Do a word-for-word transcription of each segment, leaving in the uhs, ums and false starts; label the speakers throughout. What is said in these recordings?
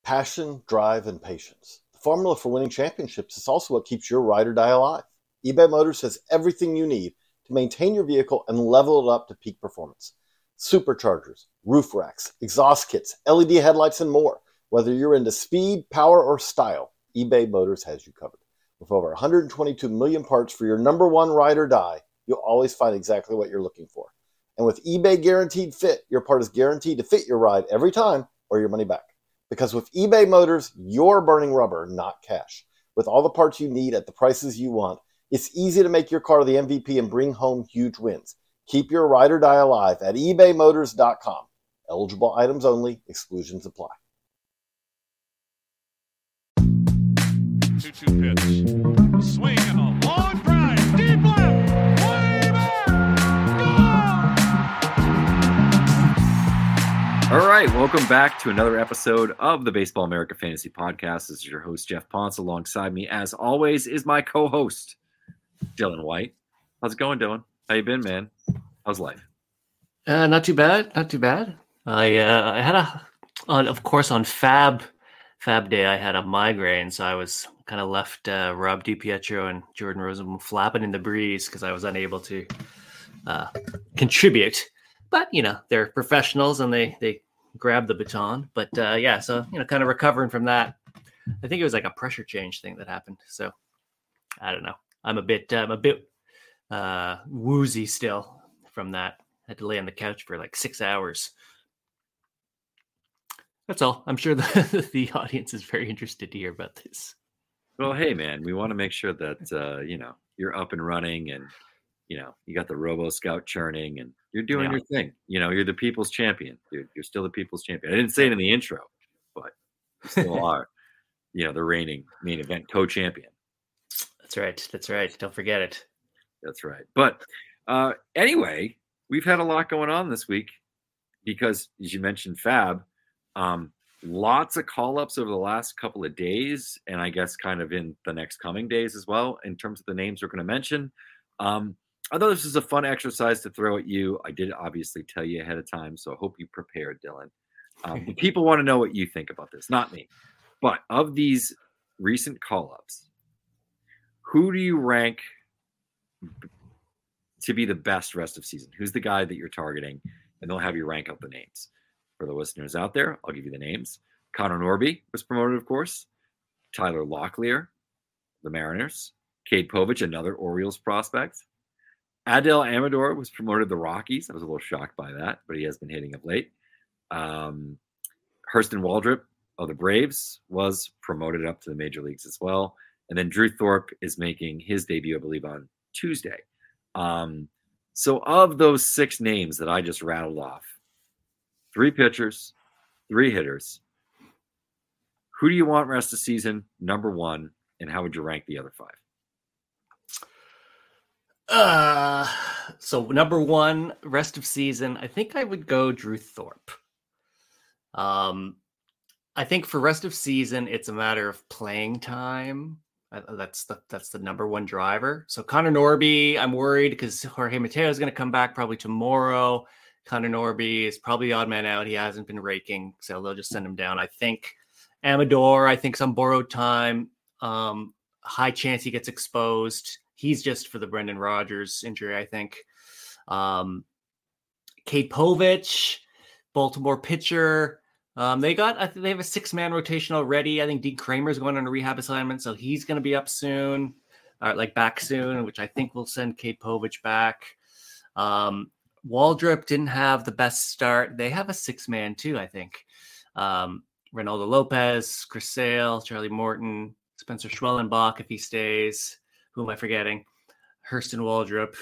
Speaker 1: Passion, drive, and patience. The formula for winning championships is also what keeps your ride or die alive. eBay Motors has everything you need to maintain your vehicle and level it up to peak performance. Superchargers, roof racks, exhaust kits, L E D headlights, and more. Whether you're into speed, power, or style, eBay Motors has you covered. With over one hundred twenty-two million parts for your number one ride or die, you'll always find exactly what you're looking for. And with eBay Guaranteed Fit, your part is guaranteed to fit your ride every time or your money back. Because with eBay Motors, you're burning rubber, not cash. With all the parts you need at the prices you want, it's easy to make your car the M V P and bring home huge wins. Keep your ride or die alive at ebay motors dot com. Eligible items only. Exclusions apply.
Speaker 2: two two pitch. Swing and a long drive. Deep left. Way back. Gone!
Speaker 3: All right. Welcome back to another episode of the Baseball America Fantasy Podcast. This is your host, Jeff Ponce. Alongside me, as always, is my co-host, Dylan White. How's it going, Dylan? How you been, man? How's life?
Speaker 4: Uh, not too bad. Not too bad. I uh, I had a, on of course, on Fab Fab Day, I had a migraine, so I was kind of left uh, Rob DiPietro and Jordan Rosenblum flapping in the breeze because I was unable to uh, contribute. But you know, they're professionals and they they grabbed the baton. But uh, yeah, so you know, kind of recovering from that. I think it was like a pressure change thing that happened. So I don't know. I'm a bit I'm a bit uh, woozy still from that. I had to lay on the couch for like six hours. That's all. I'm sure the, the audience is very interested to hear about this.
Speaker 3: Well, hey, man, we want to make sure that, uh, you know, you're up and running and, you know, you got the Robo Scout churning and you're doing
Speaker 4: Yeah.
Speaker 3: your thing. You know, you're the people's champion, dude. You're still the people's champion. I didn't say it in the intro, but you still are, you know, the reigning main event co-champion.
Speaker 4: That's right. That's right. Don't forget it.
Speaker 3: That's right. But uh, anyway, we've had a lot going on this week because, as you mentioned, Fab, um, lots of call-ups over the last couple of days, and I guess kind of in the next coming days as well, in terms of the names we're going to mention. Um, I thought this was a fun exercise to throw at you. I did obviously tell you ahead of time, so I hope you prepared, Dylan. Um, but people want to know what you think about this, not me. But of these recent call-ups, who do you rank to be the best rest of season? Who's the guy that you're targeting? And they'll have you rank out the names. For the listeners out there, I'll give you the names. Connor Norby was promoted, of course. Tyler Locklear, the Mariners. Cade Povich, another Orioles prospect. Adel Amador was promoted to the Rockies. I was a little shocked by that, but he has been hitting of late. Um, Hurston Waldrop of the Braves was promoted up to the major leagues as well. And then Drew Thorpe is making his debut, I believe, on Tuesday. Um, so of those six names that I just rattled off, three pitchers, three hitters, who do you want rest of season, number one, and how would you rank the other five?
Speaker 4: Uh, so number one, rest of season, I think I would go Drew Thorpe. Um, I think for rest of season, it's a matter of playing time. Uh, that's the that's the number one driver. So Connor Norby, I'm worried because Jorge Mateo is going to come back probably tomorrow. Connor Norby is probably the odd man out. He hasn't been raking, so they'll just send him down. I think Amador, I think some borrowed time. Um, high chance he gets exposed. He's just for the Brendan Rodgers injury, I think. Um, Cade Povich, Baltimore pitcher. Um, they got, I think they have a six-man rotation already. I think Dean Kramer is going on a rehab assignment, so he's going to be up soon, or like back soon, which I think will send Cade Povich back. Um, Waldrop didn't have the best start. They have a six-man too, I think. Um, Ronaldo Lopez, Chris Sale, Charlie Morton, Spencer Schwellenbach if he stays. Who am I forgetting? Hurston Waldrop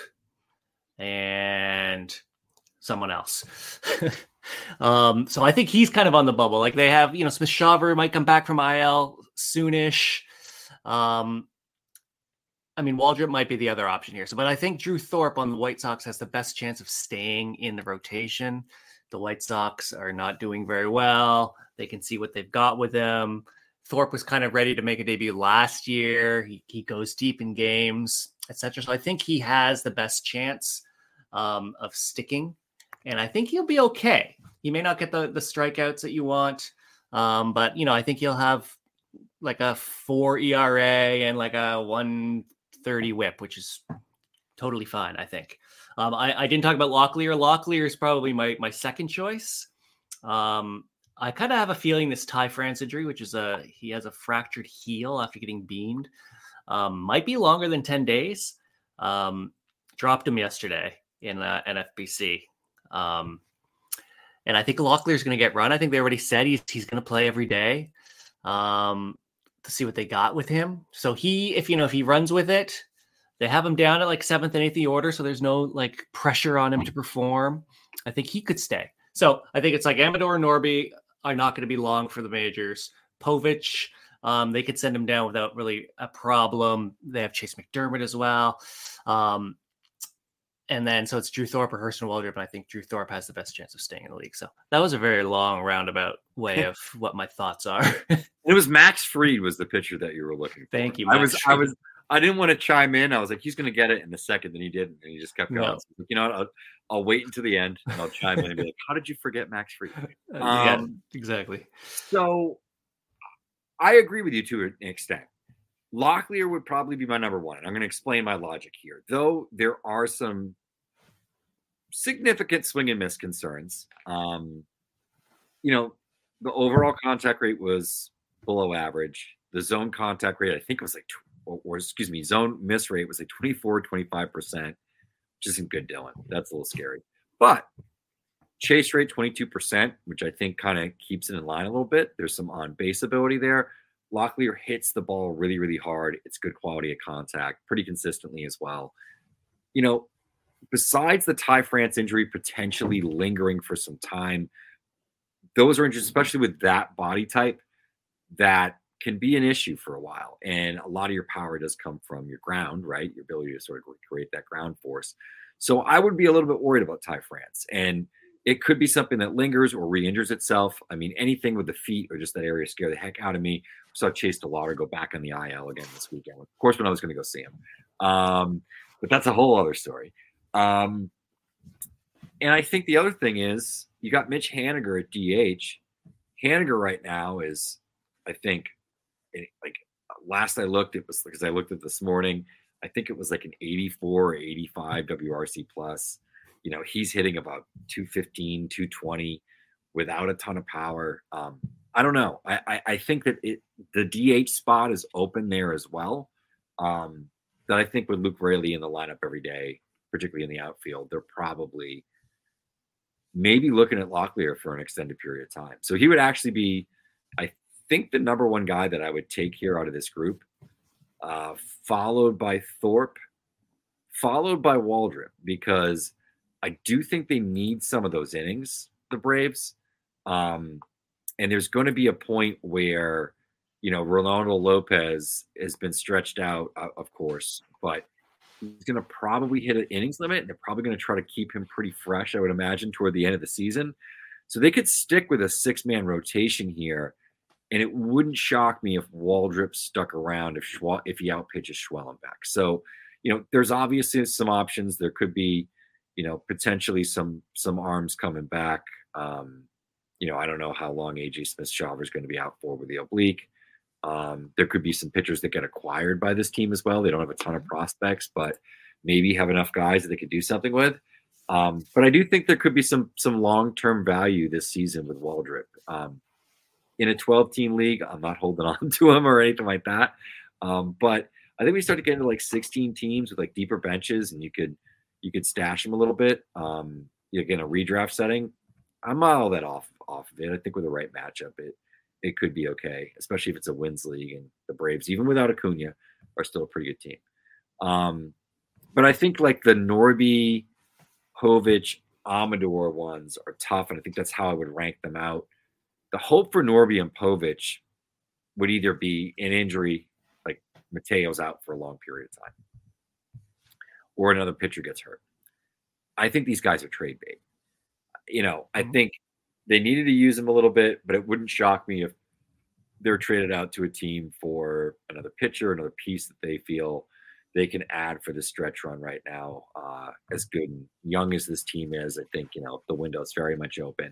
Speaker 4: and someone else. um, so I think he's kind of on the bubble. Like they have, you know, Smith Shawver might come back from I L soonish. Um, I mean, Waldrop might be the other option here. So, but I think Drew Thorpe on the White Sox has the best chance of staying in the rotation. The White Sox are not doing very well. They can see what they've got with him. Thorpe was kind of ready to make a debut last year. He he goes deep in games, et cetera. So I think he has the best chance um, of sticking, and I think he'll be okay. He may not get the, the strikeouts that you want, Um, but, you know, I think he'll have like a four E R A and like a one thirty whip, which is totally fine, I think. Um, I, I didn't talk about Locklear. Locklear is probably my, my second choice. Um, I kind of have a feeling this Ty France injury, which is a, he has a fractured heel after getting beamed, um, might be longer than ten days. Um, dropped him yesterday in uh, N F B C. Um, and I think Locklear is going to get run. I think they already said he's, he's going to play every day. Um, to see what they got with him. So he, if you know, if he runs with it, they have him down at like seventh and eighth the order. So there's no like pressure on him to perform. I think he could stay. So I think it's like Amador and Norby are not going to be long for the majors. Povich, um, they could send him down without really a problem. They have Chase McDermott as well. Um, and then, so it's Drew Thorpe or Hurston Waldrop, and I think Drew Thorpe has the best chance of staying in the league. So that was a very long roundabout way of what my thoughts are.
Speaker 3: It was Max Fried was the pitcher that you were looking for.
Speaker 4: Thank you,
Speaker 3: Max I was,
Speaker 4: Fried.
Speaker 3: I was, I didn't want to chime in. I was like, he's going to get it in a second. Then he didn't, and he just kept going.
Speaker 4: No.
Speaker 3: So, you know what? I'll, I'll wait until the end, and I'll chime in and be like, "How did you forget Max Fried?"
Speaker 4: Uh,
Speaker 3: Um,
Speaker 4: yeah, exactly.
Speaker 3: So I agree with you to an extent. Locklear would probably be my number one, and I'm going to explain my logic here. Though there are some significant swing and miss concerns. Um, you know, the overall contact rate was below average. The zone contact rate, I think it was like, or, or excuse me, zone miss rate was like twenty-four, twenty-five percent, which isn't good, Dylan. That's a little scary. But chase rate, twenty-two percent, which I think kind of keeps it in line a little bit. There's some on-base ability there. Locklear hits the ball really, really hard. It's good quality of contact, pretty consistently as well. You know, besides the Ty France injury potentially lingering for some time, those are injuries, especially with that body type, that can be an issue for a while. And a lot of your power does come from your ground, right? Your ability to sort of create that ground force. So I would be a little bit worried about Ty France. And it could be something that lingers or re-injures itself. I mean, anything with the feet or just that area scare the heck out of me. We saw Chase DeLauder go back on the I L again this weekend. Of course, when I was going to go see him. Um, but that's a whole other story. Um, and I think the other thing is you got Mitch Haniger at D H. Haniger right now is, I think, like last I looked, it was because I looked at this morning, I think it was like an eighty-four or eighty-five W R C plus. You know, he's hitting about two fifteen, two twenty without a ton of power. Um, I don't know. I, I, I think that it, the D H spot is open there as well. Um, that I think with Luke Raley in the lineup every day, particularly in the outfield, they're probably maybe looking at Locklear for an extended period of time. So he would actually be, I think, the number one guy that I would take here out of this group, uh, followed by Thorpe, followed by Waldrop, because I do think they need some of those innings, the Braves. Um, and there's going to be a point where, you know, Rolando Lopez has been stretched out, uh, of course, but he's going to probably hit an innings limit, and they're probably going to try to keep him pretty fresh, I would imagine, toward the end of the season. So they could stick with a six-man rotation here, and it wouldn't shock me if Waldrop stuck around if Schwa- if he outpitches Schwellenbeck. So, you know, there's obviously some options. There could be, you know, potentially some some arms coming back. Um, you know, I don't know how long A J Smith-Shawver is going to be out for with the oblique. Um, there could be some pitchers that get acquired by this team as well. They don't have a ton of prospects, but maybe have enough guys that they could do something with. Um, but I do think there could be some some long-term value this season with Waldrop. Um, in a twelve-team league, I'm not holding on to him or anything like that. Um, but I think we start to get into like sixteen teams with like deeper benches, and you could you could stash them a little bit. Um, again, a redraft setting, I'm not all that off off of it. I think with the right matchup, it it could be okay, especially if it's a wins league, and the Braves, even without Acuna, are still a pretty good team. Um, but I think like the Norby, Povich, Amador ones are tough, and I think that's how I would rank them out. The hope for Norby and Povich would either be an injury, like Mateo's out for a long period of time, or another pitcher gets hurt. I think these guys are trade bait. You know, I think they needed to use them a little bit, but it wouldn't shock me if they're traded out to a team for another pitcher, another piece that they feel they can add for the stretch run right now. Uh, as good and young as this team is, I think, you know, the window is very much open.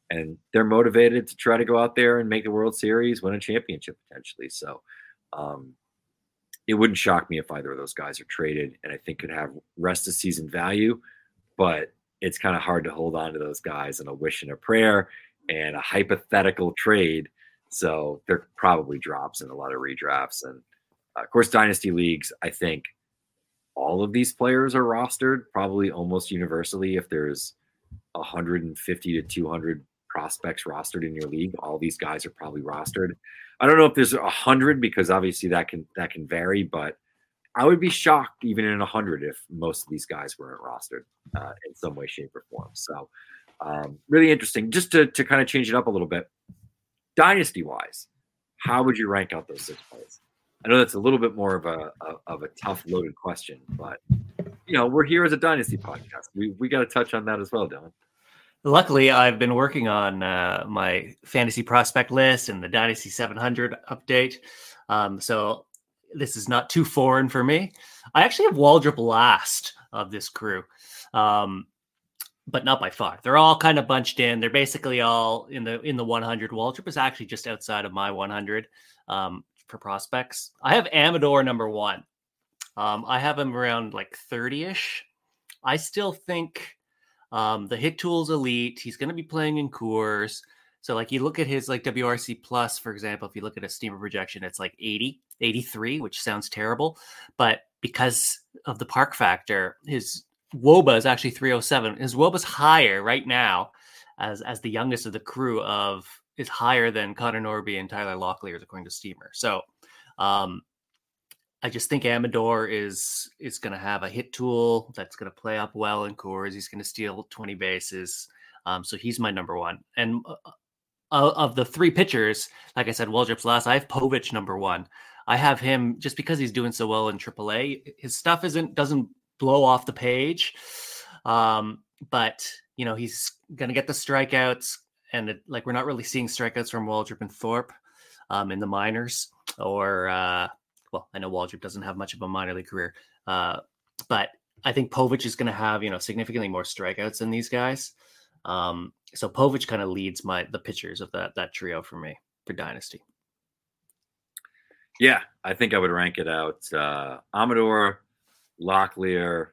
Speaker 3: and they're motivated to try to go out there and make the World Series, win a championship potentially. So um, it wouldn't shock me if either of those guys are traded, and I think could have rest of season value, but it's kind of hard to hold on to those guys in a wish and a prayer and a hypothetical trade. So there probably drops in a lot of redrafts. And uh, of course, dynasty leagues, I think all of these players are rostered probably almost universally. If there's one hundred fifty to two hundred prospects rostered in your league, all these guys are probably rostered. I don't know if there's a hundred, because obviously that can, that can vary, but I would be shocked even in a hundred if most of these guys weren't rostered uh, in some way, shape, or form. So um, really interesting. Just to, to kind of change it up a little bit, dynasty-wise, how would you rank out those six players? I know that's a little bit more of a, a of a tough, loaded question, but you know we're here as a dynasty podcast. We we got to touch on that as well, Dylan.
Speaker 4: Luckily, I've been working on uh, my fantasy prospect list and the Dynasty seven hundred update, um, so this is not too foreign for me. I actually have Waldrop last of this crew, um, but not by far. They're all kind of bunched in. They're basically all in the in the one hundred. Waldrop is actually just outside of my one hundred um, for prospects. I have Amador number one. Um, I have him around like thirty-ish. I still think um, the hit tool's elite. He's going to be playing in Coors. So like you look at his like W R C plus, for example, if you look at a steamer projection, it's like eighty, eighty-three, which sounds terrible. But because of the park factor, his W O B A is actually three oh seven. His W O B A is higher right now as, as the youngest of the crew of is higher than Connor Norby and Tyler Locklear, according to Steamer. So um, I just think Amador is, is going to have a hit tool that's going to play up well in Coors. He's going to steal twenty bases. Um, so he's my number one. And uh, of the three pitchers, like I said, Waldrop's last, I have Povich number one. I have him just because he's doing so well in triple A. His stuff isn't doesn't blow off the page, um, but you know he's going to get the strikeouts, and it, like we're not really seeing strikeouts from Waldrop and Thorpe um, in the minors. Or uh, well, I know Waldrop doesn't have much of a minor league career, uh, but I think Povich is going to have you know significantly more strikeouts than these guys. Um, so Povich kind of leads my the pitchers of that that trio for me for Dynasty.
Speaker 3: Yeah, I think I would rank it out. Uh, Amador, Locklear,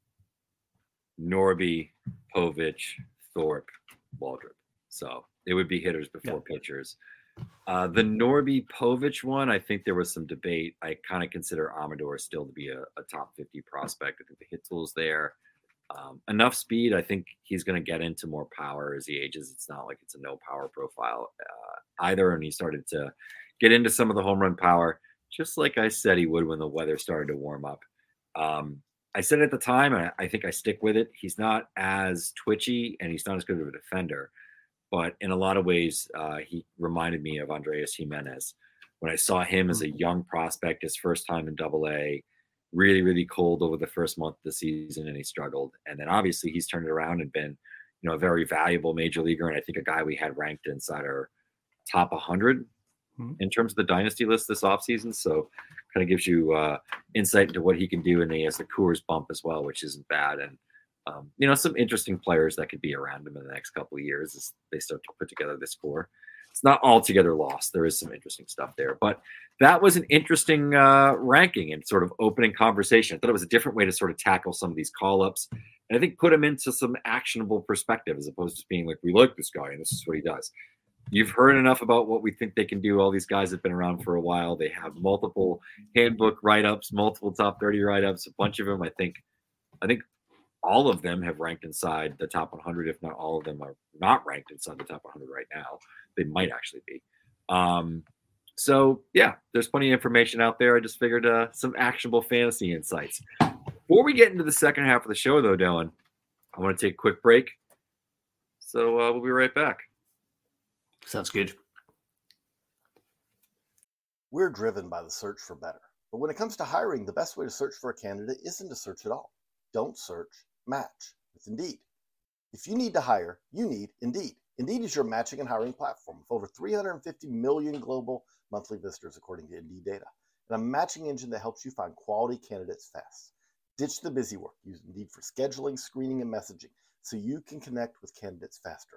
Speaker 3: Norby, Povich, Thorpe, Waldrop. So it would be hitters before yeah. pitchers. Uh, the Norby Povich one, I think there was some debate. I kind of consider Amador still to be a, a top fifty prospect. I think the hit tool's there. Um, enough speed. I think he's going to get into more power as he ages. It's not like it's a no power profile uh, either. And he started to get into some of the home run power, just like I said he would when the weather started to warm up. Um, I said at the time, and I think I stick with it, he's not as twitchy and he's not as good of a defender. But in a lot of ways, uh, he reminded me of Andreas Jimenez. When I saw him as a young prospect, his first time in Double A, really, really cold over the first month of the season, and he struggled. And then obviously he's turned it around and been, you know, a very valuable major leaguer. And I think a guy we had ranked inside our top one hundred mm-hmm. in terms of the dynasty list this offseason. So kind of gives you uh, insight into what he can do. And he has the Coors bump as well, which isn't bad. And, um, you know, some interesting players that could be around him in the next couple of years as they start to put together this core. It's not altogether lost. There is some interesting stuff there. But that was an interesting uh, ranking and sort of opening conversation. I thought it was a different way to sort of tackle some of these call-ups. And I think put him into some actionable perspective as opposed to being like, we like this guy and this is what he does. You've heard enough about what we think they can do. All these guys have been around for a while. They have multiple handbook write-ups, multiple top thirty write-ups, a bunch of them. I think, I think all of them have ranked inside the top one hundred, if not all of them are not ranked inside the top one hundred right now. They might actually be. Um, so, yeah, there's plenty of information out there. I just figured uh, some actionable fantasy insights. Before we get into the second half of the show, though, Dylan, I want to take a quick break. So uh, we'll be right back.
Speaker 4: Sounds good.
Speaker 1: We're driven by the search for better. But when it comes to hiring, the best way to search for a candidate isn't to search at all. Don't search, match with Indeed. If you need to hire, you need Indeed. Indeed is your matching and hiring platform with over three hundred fifty million global monthly visitors, according to Indeed data, and a matching engine that helps you find quality candidates fast. Ditch the busy work. Use Indeed for scheduling, screening, and messaging so you can connect with candidates faster.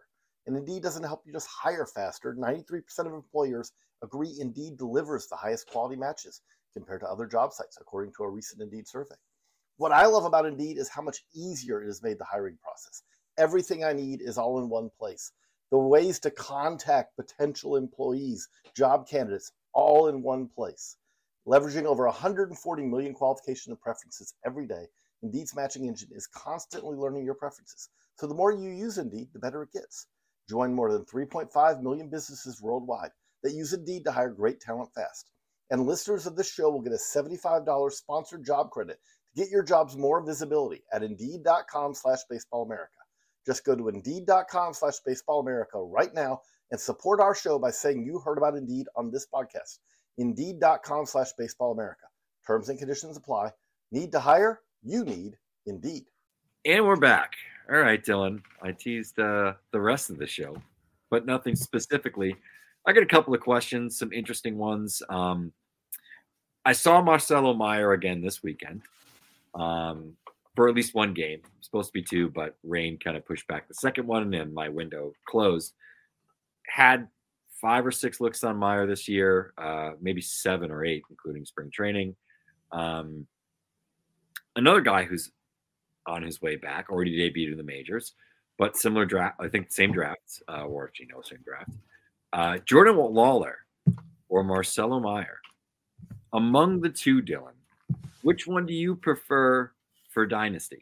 Speaker 1: And Indeed doesn't help you just hire faster. ninety-three percent of employers agree Indeed delivers the highest quality matches compared to other job sites, according to a recent Indeed survey. What I love about Indeed is how much easier it has made the hiring process. Everything I need is all in one place. The ways to contact potential employees, job candidates, all in one place. Leveraging over one hundred forty million qualifications and preferences every day, Indeed's matching engine is constantly learning your preferences. So the more you use Indeed, the better it gets. Join more than three point five million businesses worldwide that use Indeed to hire great talent fast. And listeners of this show will get a seventy-five dollars sponsored job credit to get your jobs more visibility at Indeed.com slash Baseball America. Just go to Indeed.com slash Baseball America right now and support our show by saying you heard about Indeed on this podcast. Indeed.com slash Baseball America. Terms and conditions apply. Need to hire? You need Indeed.
Speaker 3: And we're back. All right, Dylan. I teased uh, the rest of the show, but nothing specifically. I got a couple of questions, some interesting ones. Um, I saw Marcelo Meyer again this weekend um, for at least one game. Supposed to be two, but rain kind of pushed back the second one, and my window closed. Had five or six looks on Meyer this year, uh, maybe seven or eight, including spring training. Um, another guy who's on his way back, already debuted in the majors, but similar draft, I think same draft, uh, or actually no, same draft. Uh, Jordan Lawler or Marcelo Meyer. Among the two, Dylan, which one do you prefer for Dynasty?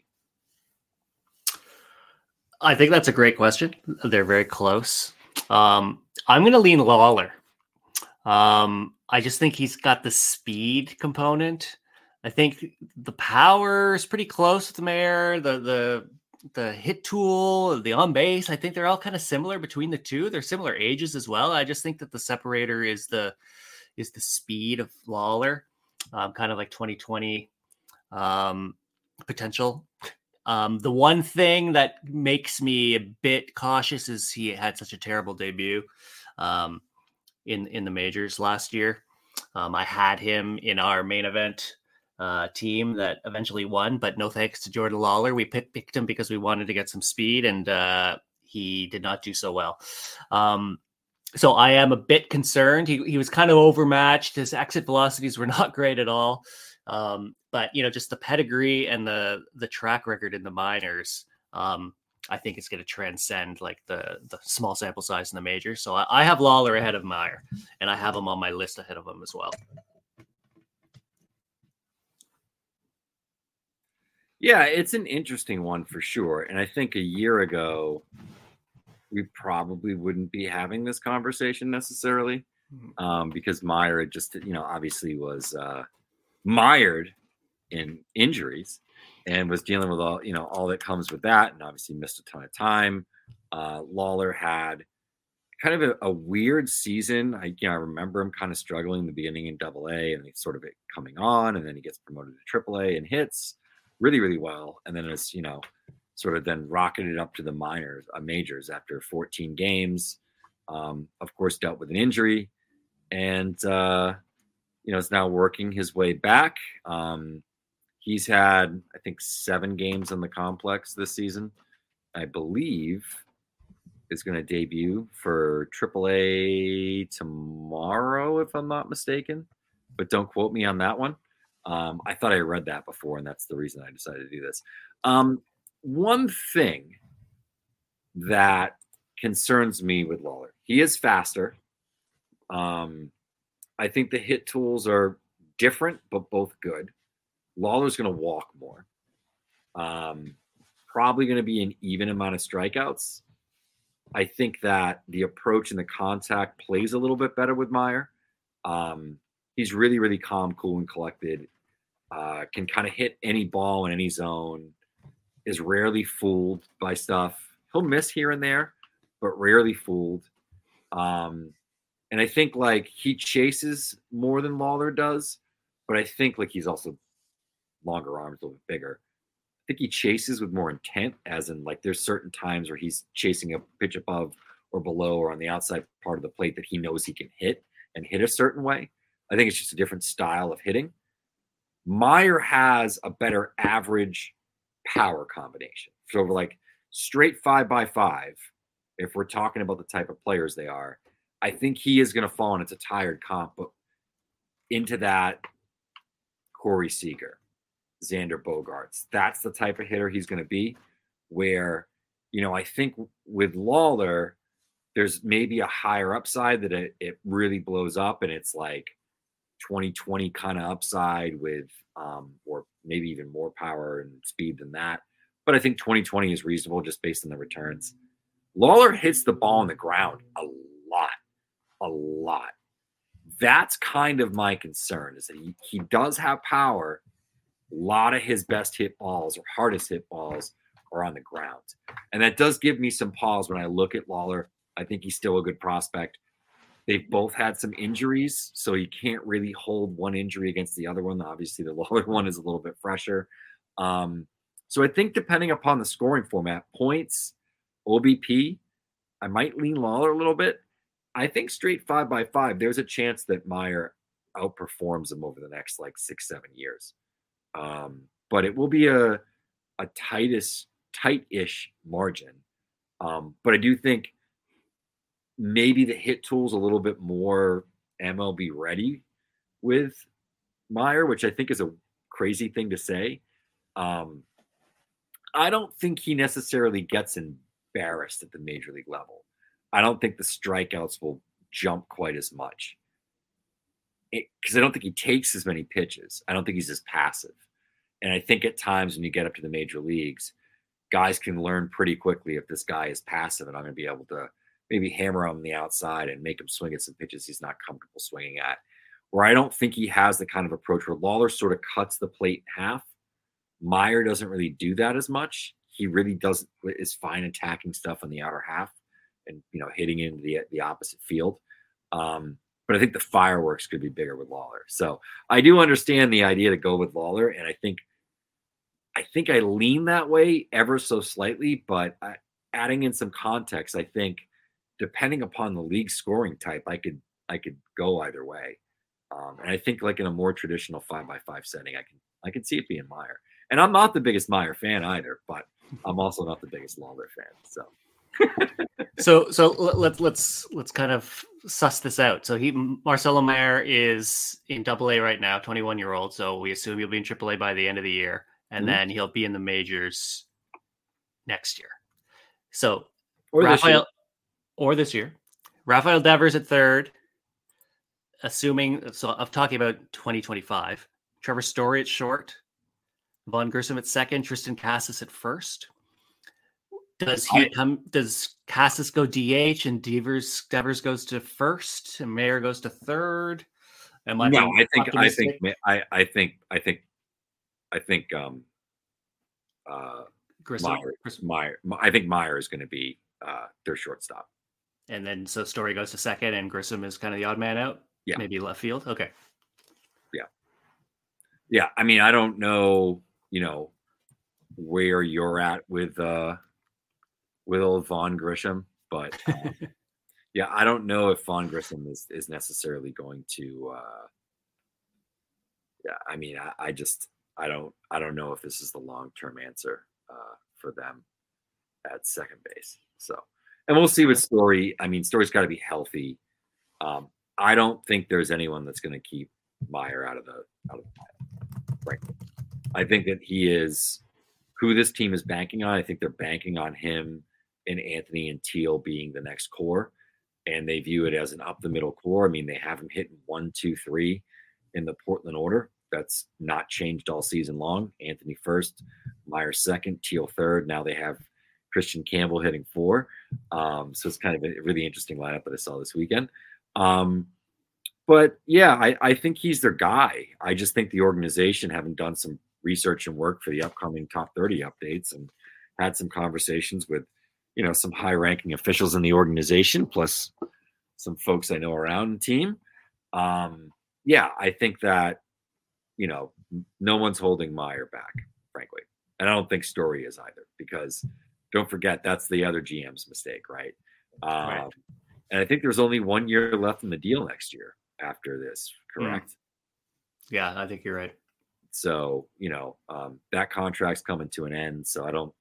Speaker 4: I think that's a great question. They're very close. Um, I'm going to lean Lawler. Um, I just think he's got the speed component. I think the power is pretty close with Meyer. The the the hit tool, the on base, I think they're all kind of similar between the two. They're similar ages as well. I just think that the separator is the is the speed of Lawler, um, kind of like twenty twenty um, potential. Um, the one thing that makes me a bit cautious is he had such a terrible debut um, in in the majors last year. Um, I had him in our main event uh, team that eventually won, but no thanks to Jordan Lawler. We pick, picked him because we wanted to get some speed, and uh, he did not do so well. Um, so I am a bit concerned. He he was kind of overmatched. His exit velocities were not great at all. Um, but you know, just the pedigree and the the track record in the minors, um, I think it's going to transcend like the the small sample size in the majors. So I, I have Lawler ahead of Meyer, and I have him on my list ahead of him as well.
Speaker 3: Yeah, it's an interesting one for sure. And I think a year ago, we probably wouldn't be having this conversation necessarily um, because Meyer had just, you know, obviously was uh, mired in injuries and was dealing with all, you know, all that comes with that, and obviously missed a ton of time. Uh, Lawler had kind of a, a weird season. I, you know, I remember him kind of struggling in the beginning in Double A, and he's sort of it coming on, and then he gets promoted to Triple A and hits really, really well, and then it's, you know, sort of then rocketed up to the minors, uh, majors after fourteen games. Um, of course, dealt with an injury, and uh, you know, is now working his way back. Um, He's had, I think, seven games on the complex this season. I believe is going to debut for Triple A tomorrow, if I'm not mistaken. But don't quote me on that one. Um, I thought I read that before, and that's the reason I decided to do this. Um, one thing that concerns me with Lawler, he is faster. Um, I think the hit tools are different, but both good. Lawler's going to walk more. Um, probably going to be an even amount of strikeouts. I think that the approach and the contact plays a little bit better with Meyer. Um, he's really, really calm, cool, and collected. Uh, can kind of hit any ball in any zone. Is rarely fooled by stuff. He'll miss here and there, but rarely fooled. Um, and I think like he chases more than Lawler does, but I think like he's also longer arms, a little bit bigger. I think he chases with more intent, as in like there's certain times where he's chasing a pitch above or below or on the outside part of the plate that he knows he can hit and hit a certain way. I think it's just a different style of hitting. Meyer has a better average power combination. So like straight five by five, if we're talking about the type of players they are, I think he is going to fall, and it's a tired comp, but into that Corey Seager, Xander Bogaerts. That's the type of hitter he's going to be, where, you know, I think with Lawler, there's maybe a higher upside that it, it really blows up, and it's like twenty twenty kind of upside with, um, or maybe even more power and speed than that. But I think twenty twenty is reasonable just based on the returns. Lawler hits the ball on the ground a lot, a lot. That's kind of my concern, is that he, he does have power. A lot of his best hit balls or hardest hit balls are on the ground. And that does give me some pause when I look at Lawler. I think he's still a good prospect. They've both had some injuries, so you can't really hold one injury against the other one. Obviously, the Lawler one is a little bit fresher. Um, so I think depending upon the scoring format, points, O B P, I might lean Lawler a little bit. I think straight five by five, there's a chance that Meyer outperforms him over the next like six, seven years. Um, but it will be a a tightest, tight-ish margin. Um, but I do think maybe the hit tool's a little bit more M L B ready with Meyer, which I think is a crazy thing to say. Um, I don't think he necessarily gets embarrassed at the major league level. I don't think the strikeouts will jump quite as much, because I don't think he takes as many pitches. I don't think he's as passive. And I think at times when you get up to the major leagues, guys can learn pretty quickly if this guy is passive, and I'm going to be able to maybe hammer him on the outside and make him swing at some pitches he's not comfortable swinging at. Where I don't think he has the kind of approach where Lawler sort of cuts the plate in half. Meyer doesn't really do that as much. He really doesn't is fine attacking stuff on the outer half and, you know, hitting into the the opposite field. Um, but I think the fireworks could be bigger with Lawler. So I do understand the idea to go with Lawler, and I think I think I lean that way ever so slightly. But I, adding in some context, I think depending upon the league scoring type, I could I could go either way. Um, and I think like in a more traditional five by five setting, I can I can see it being Meyer. And I'm not the biggest Meyer fan either, but I'm also not the biggest Lawler fan. So.
Speaker 4: so so let's let's let's kind of suss this out. So he Marcelo Meyer is in Double A right now, twenty-one year old. So we assume he'll be in Triple A by the end of the year, and mm-hmm. then he'll be in the majors next year. So
Speaker 3: or
Speaker 4: Rafael
Speaker 3: this year.
Speaker 4: or this year, Rafael Devers at third. Assuming so, I'm talking about twenty twenty-five. Trevor Story at short, Vaughn Grissom at second, Tristan Casas at first. Does he come? Does Casas go D H and Devers Devers goes to first and Mayer goes to third? Am I
Speaker 3: no, I think I think I, I think I think I think um uh
Speaker 4: Grissom,
Speaker 3: Meyer,
Speaker 4: Grissom.
Speaker 3: Meyer I think Meyer is going to be uh their shortstop.
Speaker 4: And then so Story goes to second and Grissom is kind of the odd man out.
Speaker 3: Yeah,
Speaker 4: maybe left field. Okay.
Speaker 3: Yeah, yeah. I mean, I don't know, you know, where you're at with uh. with old Vaughn Grissom, but um, yeah, I don't know if Vaughn Grissom is, is necessarily going to, uh, yeah, I mean, I, I just, I don't, I don't know if this is the long-term answer uh, for them at second base. So, and we'll see with Story. I mean, Story's got to be healthy. Um, I don't think there's anyone that's going to keep Meyer out of the, out of the lineup, frankly. I think that he is who this team is banking on. I think they're banking on him and Anthony and Teal being the next core, and they view it as an up the middle core. I mean, they have him hitting one, two, three in the Portland order. That's not changed all season long. Anthony first, Meyer second, Teal third. Now they have Christian Campbell hitting four. Um, so it's kind of a really interesting lineup that I saw this weekend. Um, but yeah, I, I think he's their guy. I just think the organization, having done some research and work for the upcoming top thirty updates and had some conversations with, you know, some high ranking officials in the organization, plus some folks I know around the team. Um, yeah, I think that, you know, no one's holding Meyer back, frankly. And I don't think Story is either, because don't forget, that's the other G M's mistake, right? Um, right. And I think there's only one year left in the deal next year after this, correct?
Speaker 4: Mm. Yeah, I think you're right.
Speaker 3: So, you know, um, that contract's coming to an end. So I don't,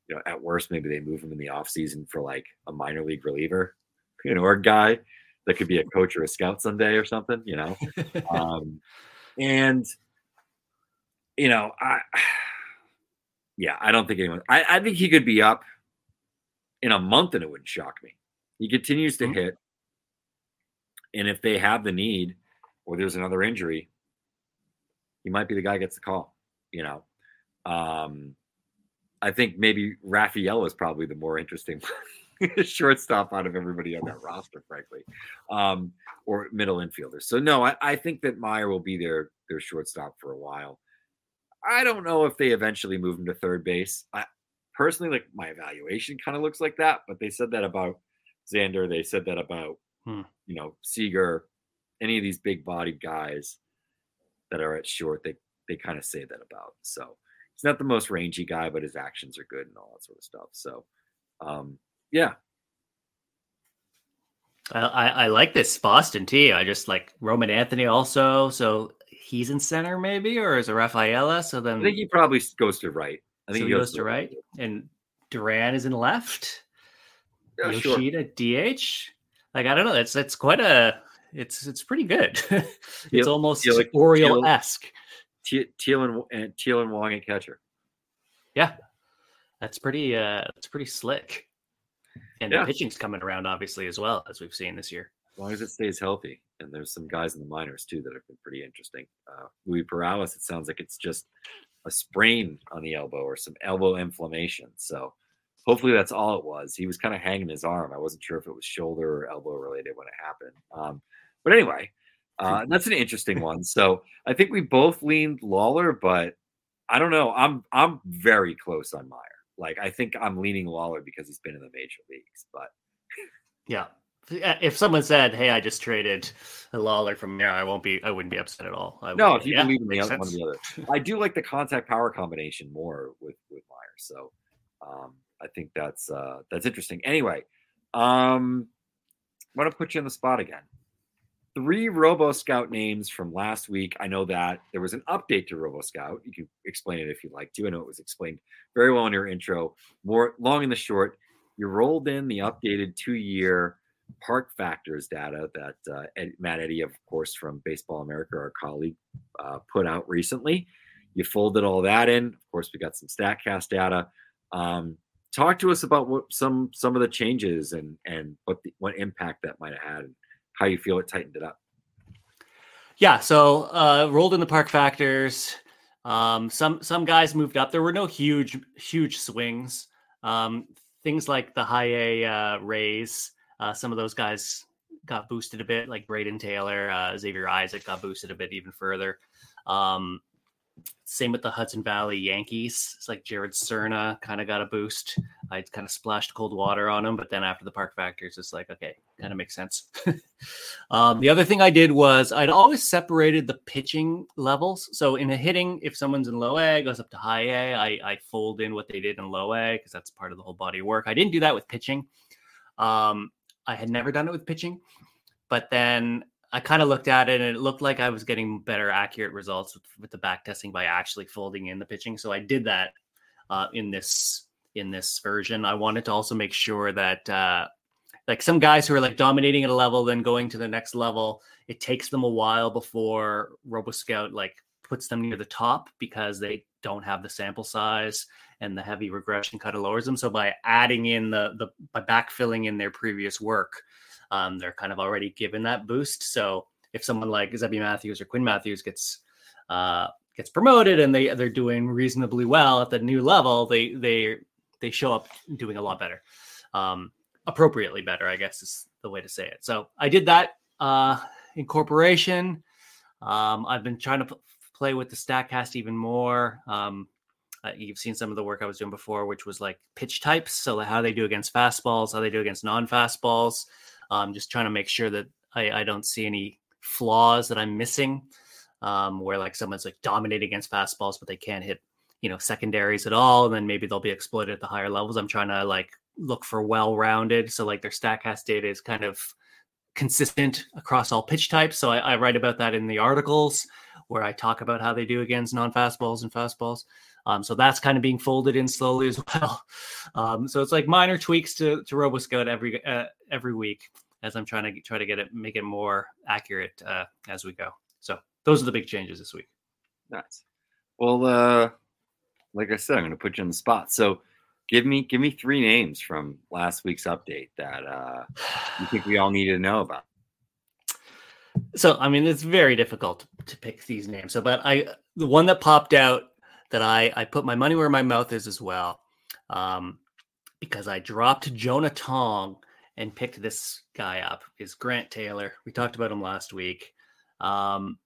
Speaker 3: you know, at worst, maybe they move him in the offseason for like a minor league reliever, you know, or a guy that could be a coach or a scout someday or something, you know. um, and, you know, I, yeah, I don't think anyone, I, I think he could be up in a month and it wouldn't shock me. He continues to mm-hmm. hit. And if they have the need or there's another injury, he might be the guy who gets the call, you know. Um, I think maybe Raphael is probably the more interesting shortstop out of everybody on that roster, frankly, um, or middle infielder. So, no, I, I think that Meyer will be their, their shortstop for a while. I don't know if they eventually move him to third base. I personally, like, my evaluation kind of looks like that, but they said that about Xander. They said that about, hmm. you know, Seager, any of these big-bodied guys that are at short, they, they kind of say that about. So he's not the most rangy guy, but his actions are good and all that sort of stuff. So, um, yeah.
Speaker 4: I, I, I like this Boston too. I just like Roman Anthony also. So he's in center maybe, or is it Rafaela? So then
Speaker 3: I think he probably goes to right. I think
Speaker 4: so
Speaker 3: he goes,
Speaker 4: goes to right. right. And Duran is in left.
Speaker 3: Yeah,
Speaker 4: Yoshida
Speaker 3: sure.
Speaker 4: D H. Like, I don't know. It's it's quite a it's it's pretty good. It's
Speaker 3: Teal,
Speaker 4: almost
Speaker 3: Teal,
Speaker 4: Oriole-esque.
Speaker 3: Teal, Teal and and Teal and Wong and catcher.
Speaker 4: Yeah, that's pretty. Uh, that's pretty slick. And yeah. the pitching's coming around, obviously, as well, as we've seen this year.
Speaker 3: As long as it stays healthy. And there's some guys in the minors, too, that have been pretty interesting. Uh, Louis Perales, it sounds like it's just a sprain on the elbow or some elbow inflammation. So hopefully that's all it was. He was kind of hanging his arm. I wasn't sure if it was shoulder or elbow related when it happened. Um, but anyway, uh, that's an interesting one. So I think we both leaned Lawler, but I don't know. I'm I'm very close on Meyer. Like, I think I'm leaning Lawler because he's been in the major leagues, but
Speaker 4: yeah, if someone said, "Hey, I just traded a Lawler from there," I won't be, I wouldn't be upset at all. I
Speaker 3: no,
Speaker 4: would,
Speaker 3: if you
Speaker 4: yeah,
Speaker 3: believe in the other, one or the other, I do like the contact power combination more with with Meyer. So um, I think that's uh, that's interesting. Anyway, um, I'm gonna put you on the spot again. Three Robo Scout names from last week. I know that there was an update to Robo Scout. You can explain it if you'd like to. I know it was explained very well in your intro. More long and the short, you rolled in the updated two-year park factors data that uh, Ed, Matt Eddy, of course, from Baseball America, our colleague, uh, put out recently. You folded all that in. Of course, we got some StatCast data. Um, talk to us about what some some of the changes and and what the, what impact that might have had. And how you feel it tightened it up.
Speaker 4: Yeah, so uh, rolled in the park factors. Um, some some guys moved up. There were no huge huge swings. Um, things like the high A uh, Rays, uh, some of those guys got boosted a bit, like Braden Taylor, uh, Xavier Isaac got boosted a bit even further. Um, same with the Hudson Valley Yankees. It's like Jared Cerna kind of got a boost. I kind of splashed cold water on him, but then after the park factors, it's like, okay, kind of makes sense. um, the other thing I did was I'd always separated the pitching levels. So in a hitting, if someone's in low A, goes up to high A, I, I fold in what they did in low A because that's part of the whole body of work. I didn't do that with pitching. Um, I had never done it with pitching, but then I kind of looked at it and it looked like I was getting better accurate results with, with the back testing by actually folding in the pitching. So I did that uh, in this in this version. I wanted to also make sure that uh, like some guys who are like dominating at a level, then going to the next level, it takes them a while before RoboScout like puts them near the top because they don't have the sample size and the heavy regression kind of lowers them. So by adding in the the by backfilling in their previous work, Um, they're kind of already given that boost. So if someone like Zebby Matthews or Quinn Matthews gets uh, gets promoted and they they're doing reasonably well at the new level, they they they show up doing a lot better, um, appropriately better, I guess is the way to say it. So I did that uh, incorporation. Um, I've been trying to p- play with the StatCast even more. Um, uh, you've seen some of the work I was doing before, which was like pitch types. So how they do against fastballs, how they do against non-fastballs. Um, just trying to make sure that I, I don't see any flaws that I'm missing, um, where like someone's like dominating against fastballs, but they can't hit, you know, secondaries at all. And then maybe they'll be exploited at the higher levels. I'm trying to like look for well-rounded. So like their StatCast data is kind of consistent across all pitch types. So I, I write about that in the articles where I talk about how they do against non-fastballs and fastballs. Um, so that's kind of being folded in slowly as well. Um, so it's like minor tweaks to to RoboScout every uh, every week as I'm trying to try to get it, make it more accurate uh, as we go. So those are the big changes this week.
Speaker 3: Nice. Well, uh, like I said, I'm going to put you on the spot. So give me give me three names from last week's update that uh, you think we all need to know about.
Speaker 4: So, I mean, it's very difficult to pick these names. So, but I, the one that popped out that I, I put my money where my mouth is as well, um, because I dropped Jonah Tong and picked this guy up is Grant Taylor. We talked about him last week. Um,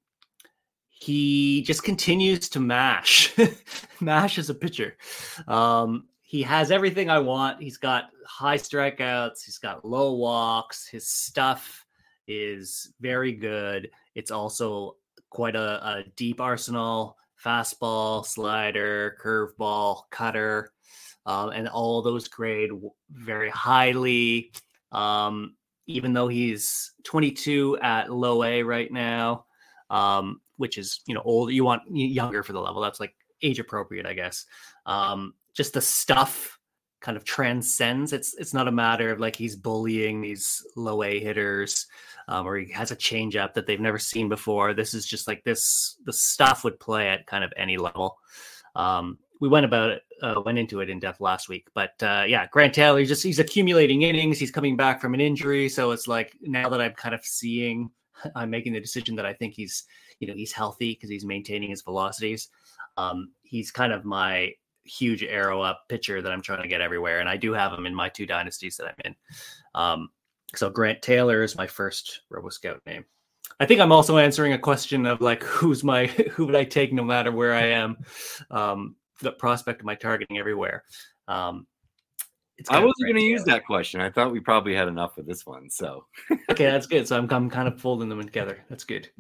Speaker 4: he just continues to mash, mash as a pitcher. Um, he has everything I want. He's got high strikeouts. He's got low walks. His stuff is very good. It's also quite a, a deep arsenal: fastball, slider, curveball, cutter, um, and all those grade very highly. Um, even though he's twenty-two at low A right now, um, which is, you know, old, you want younger for the level. That's like age appropriate, I guess. Um, just the stuff kind of transcends. It's it's not a matter of like he's bullying these low A hitters, um, or he has a changeup that they've never seen before. This is just like this. The stuff would play at kind of any level. Um, we went about it, uh, went into it in depth last week, but uh, yeah, Grant Taylor, he's just he's accumulating innings. He's coming back from an injury, so it's like now that I'm kind of seeing, I'm making the decision that I think he's, you know, he's healthy because he's maintaining his velocities. Um, he's kind of my huge arrow up pitcher that I'm trying to get everywhere. And I do have him in my two dynasties that I'm in. Um, so Grant Taylor is my first RoboScout name. I think I'm also answering a question of like, who's my, who would I take no matter where I am? Um, the prospect of my targeting everywhere. Um,
Speaker 3: it's I wasn't going to use that question. I thought we probably had enough of this one. So,
Speaker 4: okay, that's good. So I'm, I'm kind of folding them together. That's good.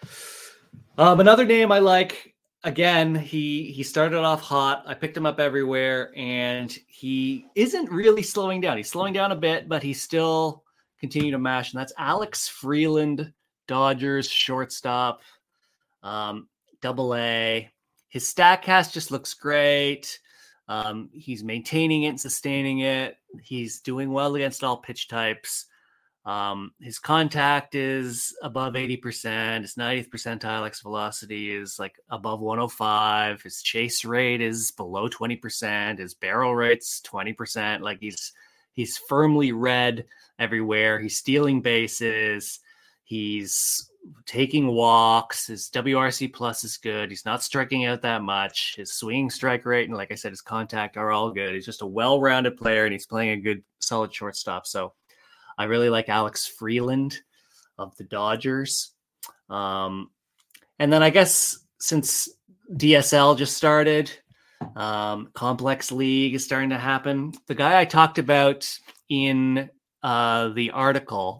Speaker 4: Um, another name I like, again, he he started off hot. I picked him up everywhere, and he isn't really slowing down. He's slowing down a bit, but he's still continuing to mash, and that's Alex Freeland, Dodgers shortstop, um, double A. His StatCast just looks great. Um, he's maintaining it and sustaining it. He's doing well against all pitch types. Um, his contact is above eighty percent. His ninetieth percentile X velocity is like above one oh five. His chase rate is below twenty percent. His barrel rate's twenty percent. Like he's, he's firmly red everywhere. He's stealing bases. He's taking walks. His W R C plus is good. He's not striking out that much. His swinging strike rate and, like I said, his contact are all good. He's just a well-rounded player, and he's playing a good, solid shortstop. So I really like Alex Freeland of the Dodgers. Um, and then I guess since D S L just started, um, Complex League is starting to happen. The guy I talked about in uh, the article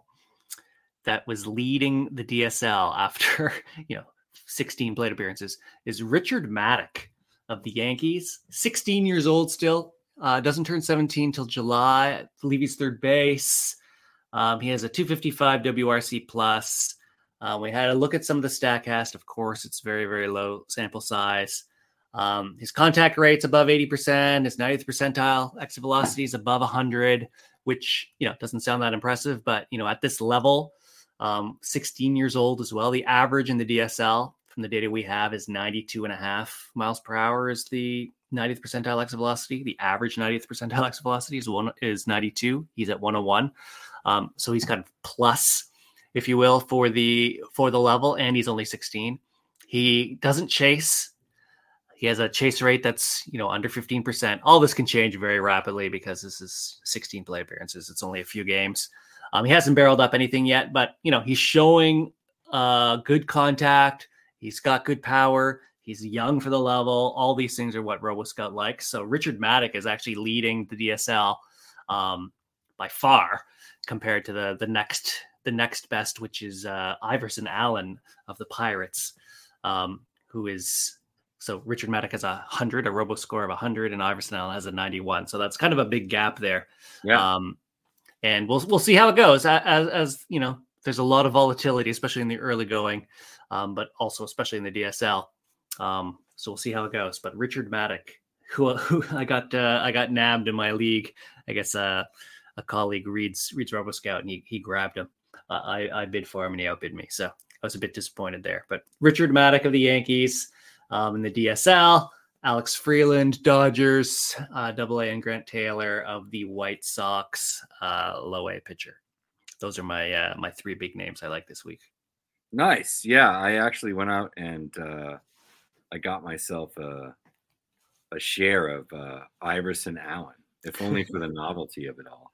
Speaker 4: that was leading the D S L after, you know, sixteen plate appearances is Richard Maddock of the Yankees. sixteen years old still. Uh, doesn't turn seventeen till July. I believe he's third base. Um, he has a two fifty-five W R C plus. Uh, we had a look at some of the StatCast. Of course, it's very, very low sample size. Um, his contact rate's above eighty percent. His ninetieth percentile exit velocity is above one hundred, which, you know, doesn't sound that impressive. But, you know, at this level, um, sixteen years old as well. The average in the D S L from the data we have is ninety-two and a half miles per hour is the ninetieth percentile exit velocity. The average ninetieth percentile exit velocity is one is ninety-two. He's at one oh one. Um, so he's kind of plus, if you will, for the for the level, and he's only sixteen. He doesn't chase. He has a chase rate that's, you know, under fifteen percent. All this can change very rapidly because this is sixteen play appearances. It's only a few games. Um, he hasn't barreled up anything yet, but, you know, he's showing uh, good contact. He's got good power. He's young for the level. All these things are what RoboScout likes. So Richard Maddock is actually leading the D S L um, by far, compared to the the next the next best, which is uh, Iverson Allen of the Pirates, um, who is so Richard Maddock has a hundred, a robo score of a hundred, and Iverson Allen has a ninety-one. So that's kind of a big gap there.
Speaker 3: Yeah.
Speaker 4: Um, and we'll we'll see how it goes. As, as you know, there's a lot of volatility, especially in the early going, um, but also especially in the D S L. Um, so we'll see how it goes. But Richard Maddock who, who I got uh, I got nabbed in my league. I guess uh, a colleague reads reads RoboScout, and he he grabbed him. Uh, I I bid for him, and he outbid me. So I was a bit disappointed there. But Richard Maddock of the Yankees, um, in the D S L. Alex Freeland, Dodgers, uh, Double A, and Grant Taylor of the White Sox, uh, low A pitcher. Those are my uh, my three big names I like this week.
Speaker 3: Nice. Yeah, I actually went out and uh, I got myself a, a share of uh, Iverson Allen, if only for the novelty of it all.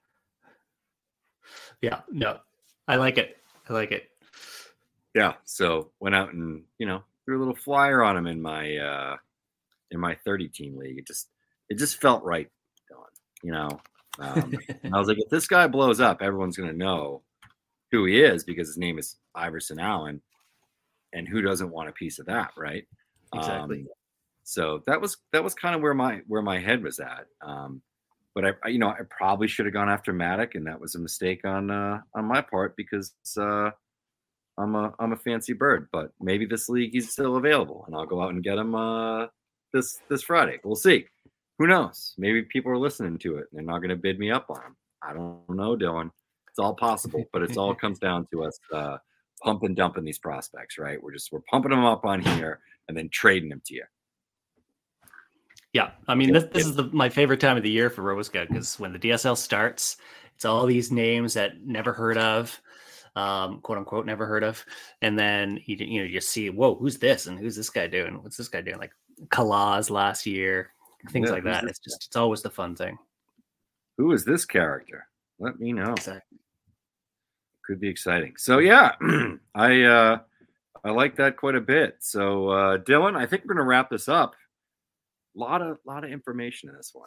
Speaker 4: Yeah, no, I like it. I like it.
Speaker 3: Yeah, so went out and, you know, threw a little flyer on him in my uh, in my thirty team league. It just it just felt right, Don, you know. Um, and I was like, if this guy blows up, everyone's going to know who he is because his name is Iverson Allen, and who doesn't want a piece of that, right?
Speaker 4: Exactly.
Speaker 3: Um, so that was that was kind of where my where my head was at. Um, but I, I, you know, I probably should have gone after Maddock, and that was a mistake on uh, on my part because uh, I'm a I'm a fancy bird. But maybe this league he's still available, and I'll go out and get him uh, this this Friday. We'll see. Who knows? Maybe people are listening to it and they're not going to bid me up on him. I don't know, Dylan. It's all possible, but it's all comes down to us uh, pump and dumping these prospects, right? We're just we're pumping them up on here and then trading them to you.
Speaker 4: Yeah, I mean, this, this is the, my favorite time of the year for RoboScout because when the D S L starts, it's all these names that never heard of, um, quote unquote, never heard of, and then you you know you see, whoa, who's this and who's this guy doing? What's this guy doing? Like Kalaz last year, things
Speaker 3: Yeah,
Speaker 4: like that. It's just it's always the fun thing.
Speaker 3: Who is this character? Let me know.
Speaker 4: Exactly.
Speaker 3: Could be exciting. So yeah, I uh, I like that quite a bit. So uh, Dylan, I think we're gonna wrap this up. A lot of lot of information in this one,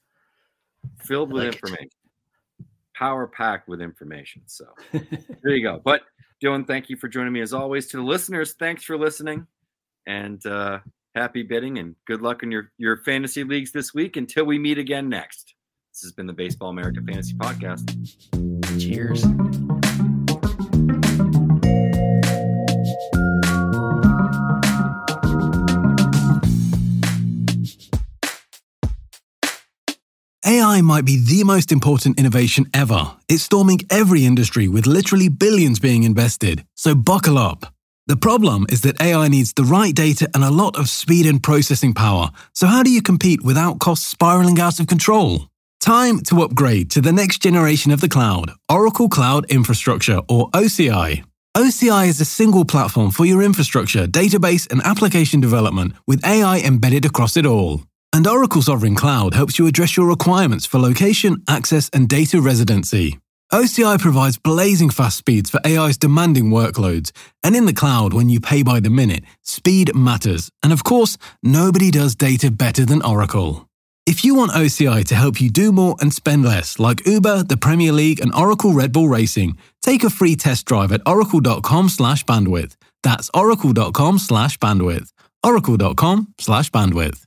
Speaker 3: filled with
Speaker 4: like
Speaker 3: information, power packed with information. So there you go. But Dylan, thank you for joining me as always. To the listeners, thanks for listening, and uh, happy bidding and good luck in your your fantasy leagues this week. Until we meet again next. This has been the Baseball America Fantasy Podcast.
Speaker 4: Cheers.
Speaker 5: A I might be the most important innovation ever. It's storming every industry with literally billions being invested. So buckle up. The problem is that A I needs the right data and a lot of speed and processing power. So how do you compete without costs spiraling out of control? Time to upgrade to the next generation of the cloud, Oracle Cloud Infrastructure, or O C I. O C I is a single platform for your infrastructure, database, and application development with A I embedded across it all. And Oracle Sovereign Cloud helps you address your requirements for location, access, and data residency. O C I provides blazing fast speeds for A I's demanding workloads. And in the cloud, when you pay by the minute, speed matters. And of course, nobody does data better than Oracle. If you want O C I to help you do more and spend less, like Uber, the Premier League, and Oracle Red Bull Racing, take a free test drive at oracle.com slash bandwidth. That's oracle.com slash bandwidth. oracle.com slash bandwidth.